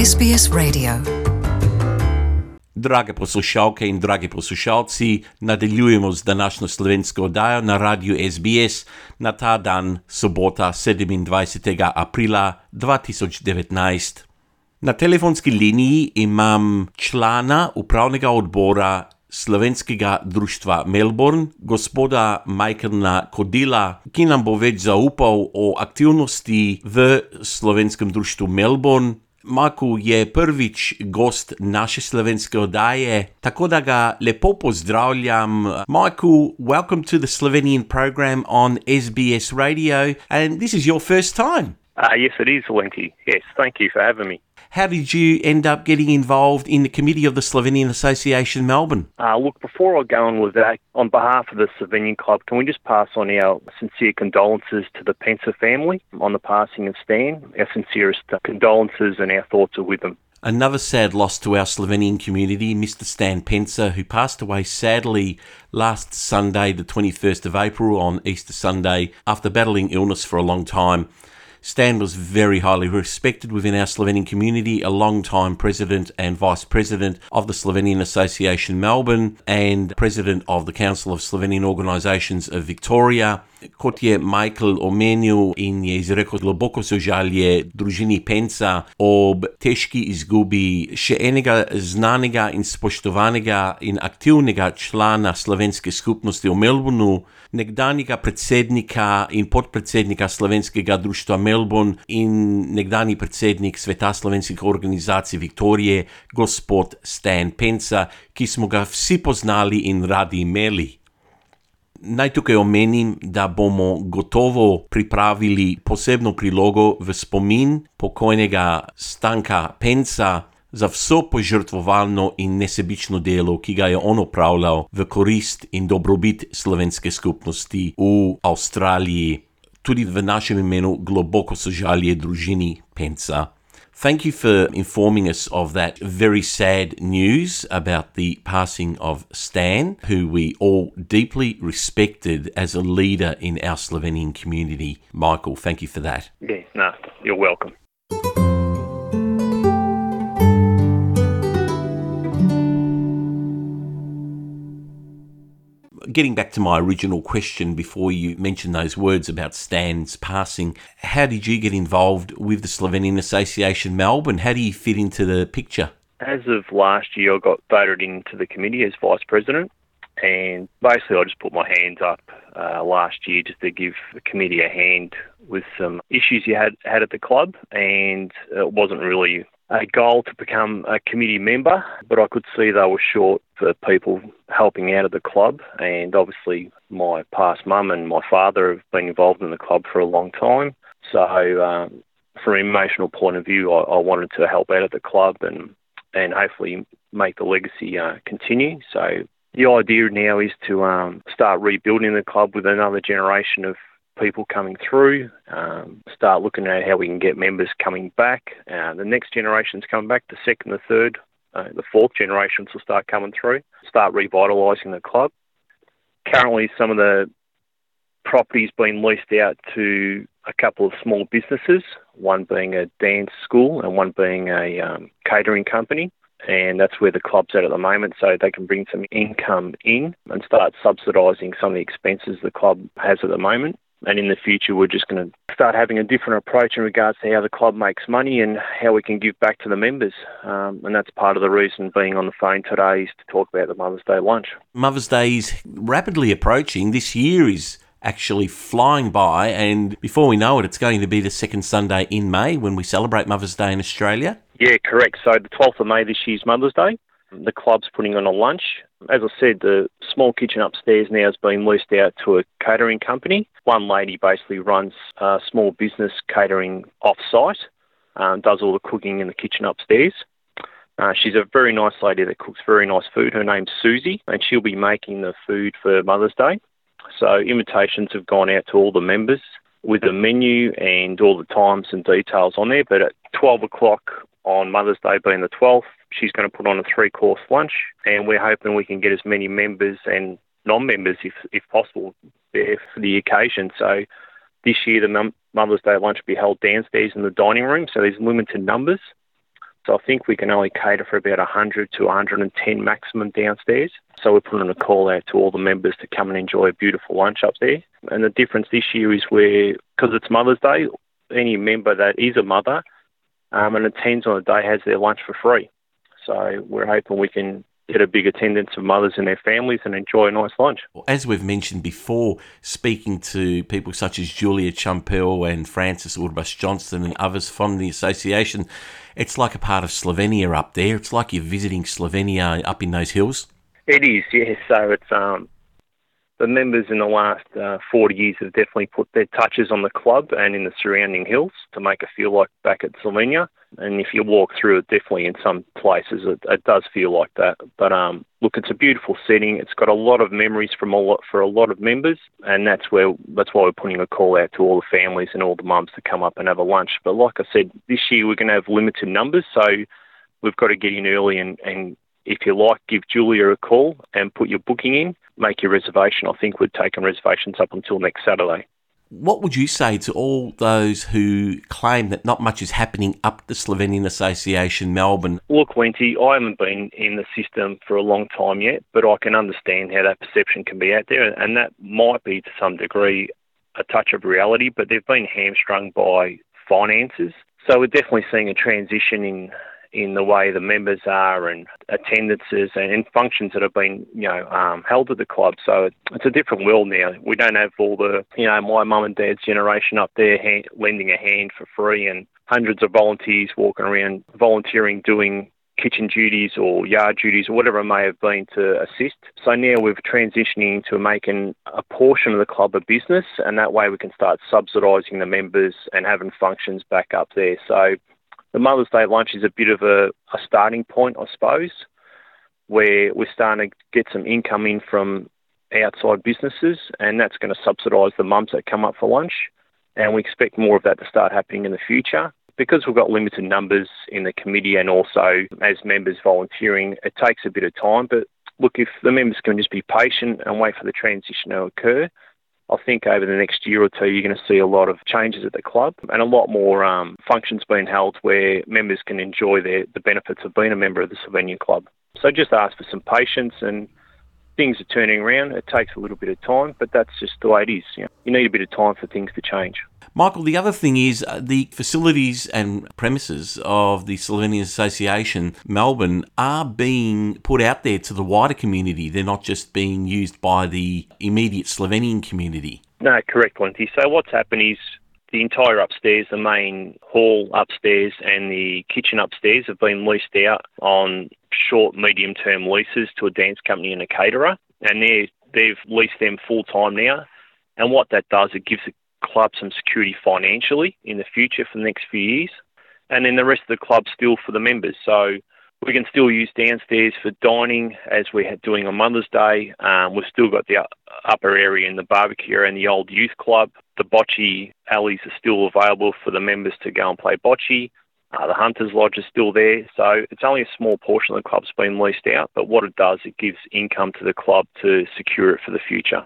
SBS Radio. Drage poslušalke in dragi poslušalci, nadaljujemo z današnjo slovensko oddajo na radiju SBS na ta dan, sobota 27. aprila 2019. Na telefonski liniji imam člana upravnega odbora Slovenskega društva Melbourne, gospoda Michaela Kodila, ki nam bo več zaupal o aktivnosti v Slovenskem društvu Melbourne. Marku je prvič gost naše slovenske oddaje, tako da ga lepo pozdravljam. Marku, welcome to the Slovenian program on SBS Radio, and this is your first time. Yes, it is, Lenky. Yes, thank you for having me. How did you end up getting involved in the committee of the Slovenian Association Melbourne? Look, before I go on with that, on behalf of the Slovenian Club, can we just pass on our sincere condolences to the Pensa family on the passing of Stan? Our sincerest condolences and our thoughts are with them. Another sad loss to our Slovenian community, Mr. Stan Pensa, who passed away sadly last Sunday, the 21st of April, on Easter Sunday, after battling illness for a long time. Stan was very highly respected within our Slovenian community, a long-time president and vice president of the Slovenian Association Melbourne and president of the Council of Slovenian Organisations of Victoria. Kot je Michael omenil in je izrekel globoko sožalje družini Pensa ob težki izgubi še enega znanega in spoštovanega in aktivnega člana slovenske skupnosti v Melbourneu, nekdanjega predsednika in podpredsednika Slovenskega društva Melbourne in nekdanji predsednik Sveta slovenskih organizacij Viktorije, gospod Stan Pensa, ki smo ga vsi poznali in radi imeli. Naj tukaj omenim, da bomo gotovo pripravili posebno prilogo v spomin pokojnega Stanka Pensa za vso požrtvovalno in nesebično delo, ki ga je on opravljal v korist in dobrobit slovenske skupnosti v Avstraliji. Tudi v našem imenu globoko sožalje družini Pensa. Thank you for informing us of that very sad news about the passing of Stan, who we all deeply respected as a leader in our Slovenian community. Michael, thank you for that. Yeah, no, you're welcome. Getting back to my original question before you mentioned those words about Stan's passing, how did you get involved with the Slovenian Association Melbourne? How do you fit into the picture? As of last year, I got voted into the committee as vice president, and basically I just put my hands up last year just to give the committee a hand with some issues you had at the club, and it wasn't really a goal to become a committee member, but I could see they were short for people helping out at the club, and obviously my past mum and my father have been involved in the club for a long time, so from an emotional point of view I wanted to help out at the club and hopefully make the legacy continue. So the idea now is to start rebuilding the club with another generation of people coming through, start looking at how we can get members coming back. The next generation's coming back, the second, the third, the fourth generations will start coming through, start revitalising the club. Currently, some of the property's been leased out to a couple of small businesses, one being a dance school and one being a catering company. And that's where the club's at the moment, so they can bring some income in and start subsidising some of the expenses the club has at the moment. And in the future, we're just going to start having a different approach in regards to how the club makes money and how we can give back to the members. And that's part of the reason being on the phone today is to talk about the Mother's Day lunch. Mother's Day is rapidly approaching. This year is actually flying by, and before we know it, it's going to be the second Sunday in May when we celebrate Mother's Day in Australia. Yeah, correct. So the 12th of May this year's Mother's Day. The club's putting on a lunch. As I said, the small kitchen upstairs now has been leased out to a catering company. One lady basically runs a small business catering off-site, does all the cooking in the kitchen upstairs. She's a very nice lady that cooks very nice food. Her name's Susie, and she'll be making the food for Mother's Day. So invitations have gone out to all the members with the menu and all the times and details on there. But at 12 o'clock on Mother's Day being the 12th, she's going to put on a 3-course lunch, and we're hoping we can get as many members and non-members, if possible, there for the occasion. So this year the Mother's Day lunch will be held downstairs in the dining room, so there's limited numbers. So I think we can only cater for about 100 to 110 maximum downstairs. So we're putting a call out to all the members to come and enjoy a beautiful lunch up there. And the difference this year is because it's Mother's Day, any member that is a mother and attends on the day has their lunch for free. So we're hoping we can get a big attendance of mothers and their families and enjoy a nice lunch. As we've mentioned before, speaking to people such as Julia Chumpel and Francis Urbas-Johnston and others from the association, it's like a part of Slovenia up there. It's like you're visiting Slovenia up in those hills. It is, yes. So it's the members in the last 40 years have definitely put their touches on the club and in the surrounding hills to make it feel like back at Slovenia. And if you walk through it, definitely in some places it does feel like that. But look, it's a beautiful setting. It's got a lot of memories for a lot of members, and that's why we're putting a call out to all the families and all the mums to come up and have a lunch. But like I said, this year we're going to have limited numbers, so we've got to get in early and if you like, give Julia a call and put your booking in, make your reservation. I think we're taking reservations up until next Saturday. What would you say to all those who claim that not much is happening up the Slovenian Association Melbourne? Look, Wenty, I haven't been in the system for a long time yet, but I can understand how that perception can be out there, and that might be to some degree a touch of reality, but they've been hamstrung by finances. So we're definitely seeing a transition in the way the members are and attendances and functions that have been, held at the club. So it's a different world now. We don't have all the, my mum and dad's generation up there lending a hand for free and hundreds of volunteers walking around volunteering, doing kitchen duties or yard duties or whatever it may have been to assist. So now we're transitioning to making a portion of the club a business, and that way we can start subsidising the members and having functions back up there. So the Mother's Day lunch is a bit of a starting point, I suppose, where we're starting to get some income in from outside businesses, and that's going to subsidise the mums that come up for lunch. And we expect more of that to start happening in the future. Because we've got limited numbers in the committee and also as members volunteering, it takes a bit of time. But look, if the members can just be patient and wait for the transition to occur, I think over the next year or two, you're going to see a lot of changes at the club and a lot more functions being held where members can enjoy the benefits of being a member of the Slovenian club. So just ask for some patience, and things are turning around. It takes a little bit of time, but that's just the way it is. You need a bit of time for things to change. Michael, the other thing is the facilities and premises of the Slovenian Association Melbourne are being put out there to the wider community. They're not just being used by the immediate Slovenian community. No, correct, Linty. So what's happened is the entire upstairs, the main hall upstairs and the kitchen upstairs have been leased out on short, medium-term leases to a dance company and a caterer, and they've leased them full-time now. And what that does, it gives the club some security financially in the future for the next few years, and then the rest of the club still for the members. So we can still use downstairs for dining as we're doing on Mother's Day. We've still got the upper area in the barbecue and the old youth club. The bocce alleys are still available for the members to go and play bocce. The Hunters Lodge is still there. So it's only a small portion of the club's been leased out, but what it does, it gives income to the club to secure it for the future.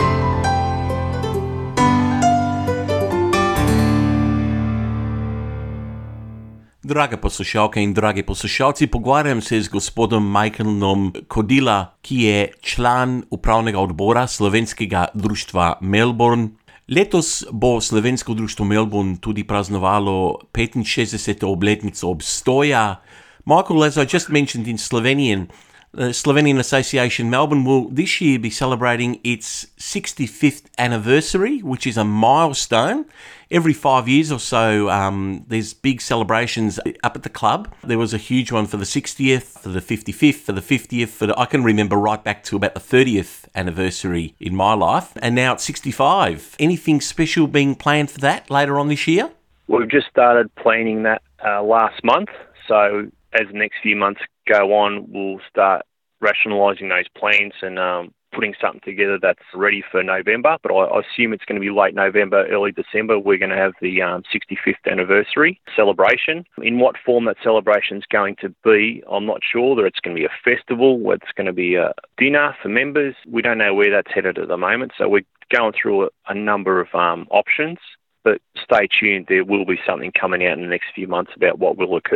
Drage poslušalke in dragi poslušalci, pogovarjam se z gospodom Michaelom Kodila, ki je član upravnega odbora Slovenskega društva Melbourne. Letos bo Slovensko društvo Melbourne tudi praznovalo 65. obletnico obstoja. Michael, as I just mentioned in Slovenian, Slovenian Association Melbourne will this year be celebrating its 65th anniversary, which is a milestone. Every 5 years or so, there's big celebrations up at the club. There was a huge one for the 60th, for the 55th, for the 50th. I can remember right back to about the 30th anniversary in my life. And now it's 65. Anything special being planned for that later on this year? We've just started planning that last month. So as the next few months go on, we'll start rationalising those plans and putting something together that's ready for November. But I assume it's going to be late November, early December. We're going to have the 65th anniversary celebration. In what form that celebration is going to be, I'm not sure. Whether it's going to be a festival, whether it's going to be a dinner for members. We don't know where that's headed at the moment. So we're going through a number of options. But stay tuned. There will be something coming out in the next few months about what will occur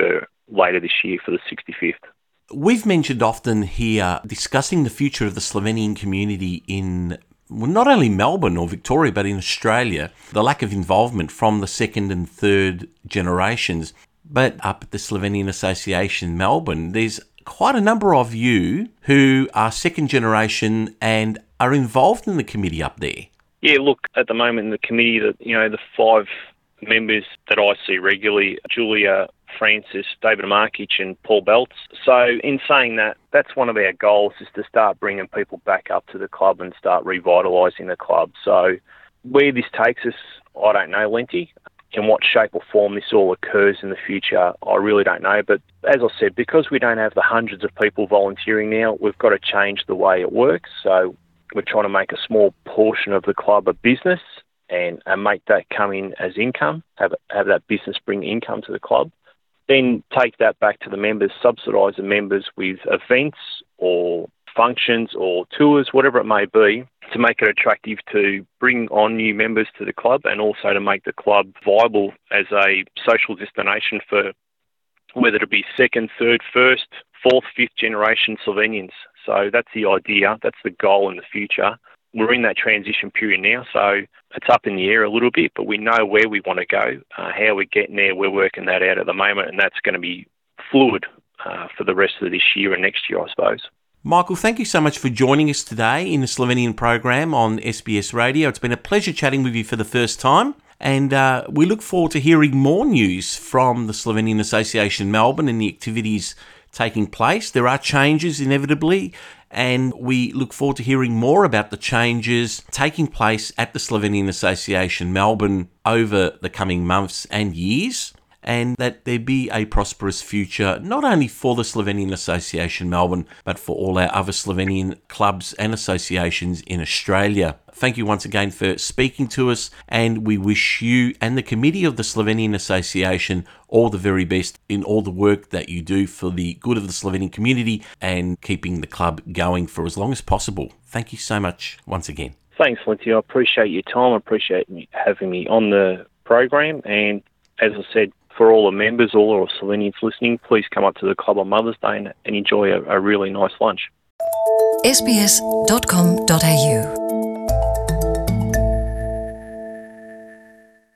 later this year for the 65th. We've mentioned often here discussing the future of the Slovenian community in not only Melbourne or Victoria, but in Australia, the lack of involvement from the second and third generations. But up at the Slovenian Association Melbourne, there's quite a number of you who are second generation and are involved in the committee up there. Yeah, look, at the moment in the committee, the 5 members that I see regularly, Julia, Francis, David Markic and Paul Belts. So in saying that, that's one of our goals, is to start bringing people back up to the club and start revitalising the club. So where this takes us, I don't know, Lenty. In what shape or form this all occurs in the future, I really don't know. But as I said, because we don't have the hundreds of people volunteering now, we've got to change the way it works. So we're trying to make a small portion of the club a business and make that come in as income, have that business bring income to the club. Then take that back to the members, subsidise the members with events or functions or tours, whatever it may be, to make it attractive to bring on new members to the club, and also to make the club viable as a social destination for whether it be second, third, first, fourth, fifth generation Slovenians. So that's the idea, that's the goal in the future. We're in that transition period now, so it's up in the air a little bit, but we know where we want to go. How we're getting there, we're working that out at the moment, and that's going to be fluid for the rest of this year and next year, I suppose. Michael, thank you so much for joining us today in the Slovenian program on SBS Radio. It's been a pleasure chatting with you for the first time, and we look forward to hearing more news from the Slovenian Association Melbourne and the activities taking place. There are changes inevitably, and we look forward to hearing more about the changes taking place at the Slovenian Association Melbourne over the coming months and years, and that there be a prosperous future not only for the Slovenian Association Melbourne, but for all our other Slovenian clubs and associations in Australia. Thank you once again for speaking to us, and we wish you and the committee of the Slovenian Association all the very best in all the work that you do for the good of the Slovenian community and keeping the club going for as long as possible. Thank you so much once again. Thanks, Lindsay. I appreciate your time. I appreciate you having me on the program. And as I said, for all the members, all our Slovenians listening, please come up to the club on Mother's Day and enjoy a really nice lunch. sbs.com.au